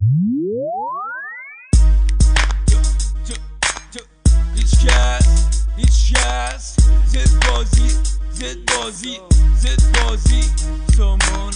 هیچ کس زد بازی سامانه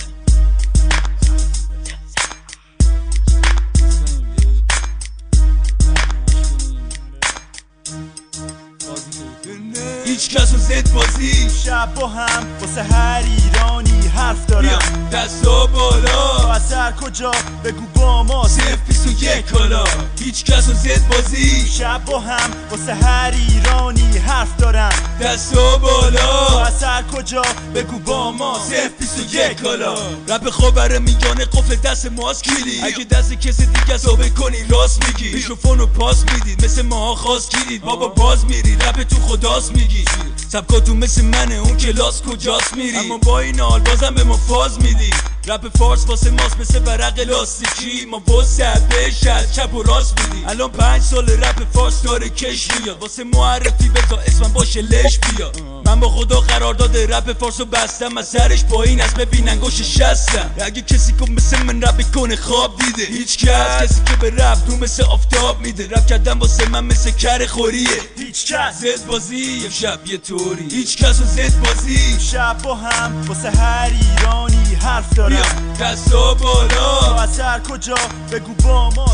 هیچ کس و زد بازی شب با هم واسه هر ایرانی حرف دارم. دستا بالا اثر کجا بگو با ما 021 کالا. هیچ کس و زد بازی شب با هم واسه هر ایرانی حرف دارم. دستا بالا اثر کجا بگو با ما 021 کالا. رپ خبر میگانه قفل دست ماست کلید. اگه دست کسی دیگه ثابت کنی راست میگی. میکروفونو پاس میدید مثل ماها خواست گیرید. بابا باز میری رپ تو خداست میگی. سبکاتون مثل منه اون کلاس کجاست میری. اما با این حال بازم به ما فاز میدی. رپ فارس واسه ماست مثل ورق لاستیکی. ما واسه شد چپ و راست میدی. الان 5 سال رپ فارس داره کش میاد. واسه معرفی بذار اسمم باشه لش بیا. من با خدا قرار داده رپ فارسو بستم. از سرش پایین از ببینن گوش شستم. اگه کسی که مثل من رپ کنه خواب دیده. هیچ کسی که به رپ تو مثل آفتاب میده. رپ کردن واسه من مثل کر خوریه. هیچ کس زد بازی شب یه طوری. هیچ کس و زد بازی شب با هم واسه هر ایرانی حرف دارم. دستا بالا اثر کجا بگو با ما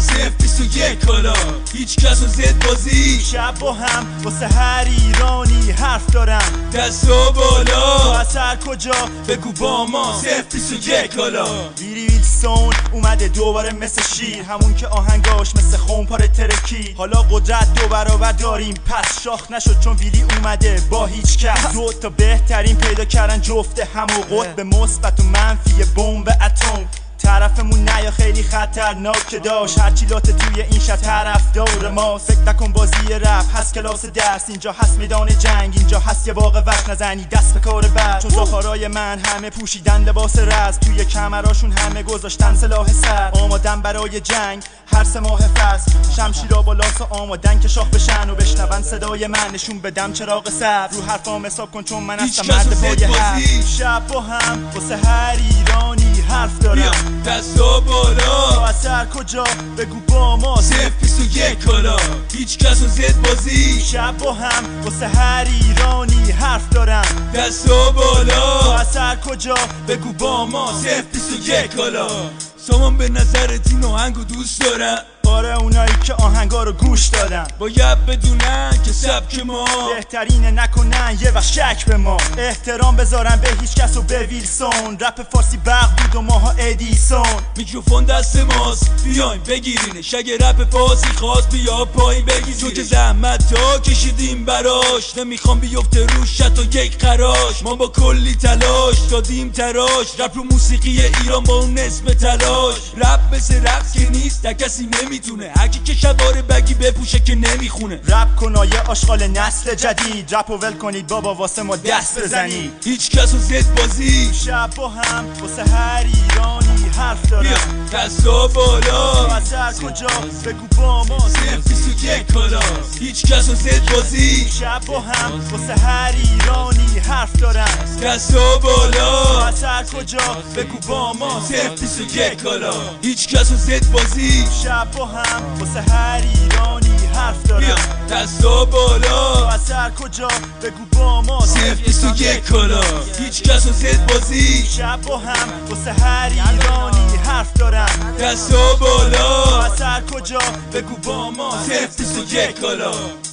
021 کالا. هیچ کس و زد بازی شب با هم واسه هر ایرانی حرف دارم. دستا بالا اثر کجا بگو با ما 021 کالا. ویلی ویلسون اومده دوباره مثل شیر. همون که آهنگاش مثل خونپار ترکی. حالا قدرت 2 برابر داریم پس شاخ نشد چون ویلی اومده با هیچ کس. 2 تا بهترین پیدا کردن جفت همو قطب مثبت و منفی بمب اتم. طرفمون نیا خیلی خطرناک داشت. هرچی لاته توی این شهر طرفدار ماست. فکر نکن بازی رپ هست کلاس درس. اینجا هست میدان جنگ. اینجا هست یه واقع وقت نزنی دست به کار بعد. چون زاخارای من همه پوشیدن لباس رز. توی کمراشون همه گذاشتن سلاح سر. آمادن برای جنگ هر 3 ماه فصل. شمشیرا با لاس آمادن که شاخ بشن و بشنون صدای من. نشون بدم چراغ سبز. رو حرفام حساب کن چون من هستم مرد پای حرف. شب با هم واسه هر ایرانی حرف دارم. دستا بالا اثر کجا بگو با ما 021 کالا. هیچ کس و زد بازی شب با هم واسه هر ایرانی حرف دارم. دستا بالا اثر کجا بگو با ما 021 کالا. سامان به نظرت این آهنگو دوست دارن؟ آره اونایی که آهنگا رو گوش دادن باید بدونن که سبک ما بهترینه. نکنن یه وقت شک به ما. احترام بذارن به هیچ کس و به ویلسون. رپ فارسی برق بود و ماها ادیسون. میکروفون دست ماست بیاین بگیرینش. اگه رپ فارسی خواست بیا پایین بگیرینش. چون که زحمت تا کشیدیم براش. نمیخوام بیفته روش حتی یک خراش. ما با کلی تلاش دادیم تراش. رپ رو موسیقی ایران با اون اسم تلاش. رپ مثل رقص که نیست تا کسی نمیتونه. هرکی که شلوار بگی بپوشه که نمیخونه. رپ کنایه آشغال نسل جدید. رپ و ول کنید بابا واسه ما دست بزنید. هیچ کس و زد بازی شب با هم واسه هر ایرانی حرف دارم. دستا بالا اثر کجا بگو با ما 021 کالا. هیچ کس و زد بازی شب با هم واسه هر ایرانی حرف دارم. دستا بالا اثر کجا بگو با ما 021 کالا. هیچ کس و زد بازی شب با هم واسه هر ایرانی حرف دارم. دستا بالا اثر کجا بگو با ما 021 کالا. هیچ کس و زد بازی شب با هم واسه هر ایرانی حرف دارم. دستا بالا اثر کجا بگو با ما 021 کالا.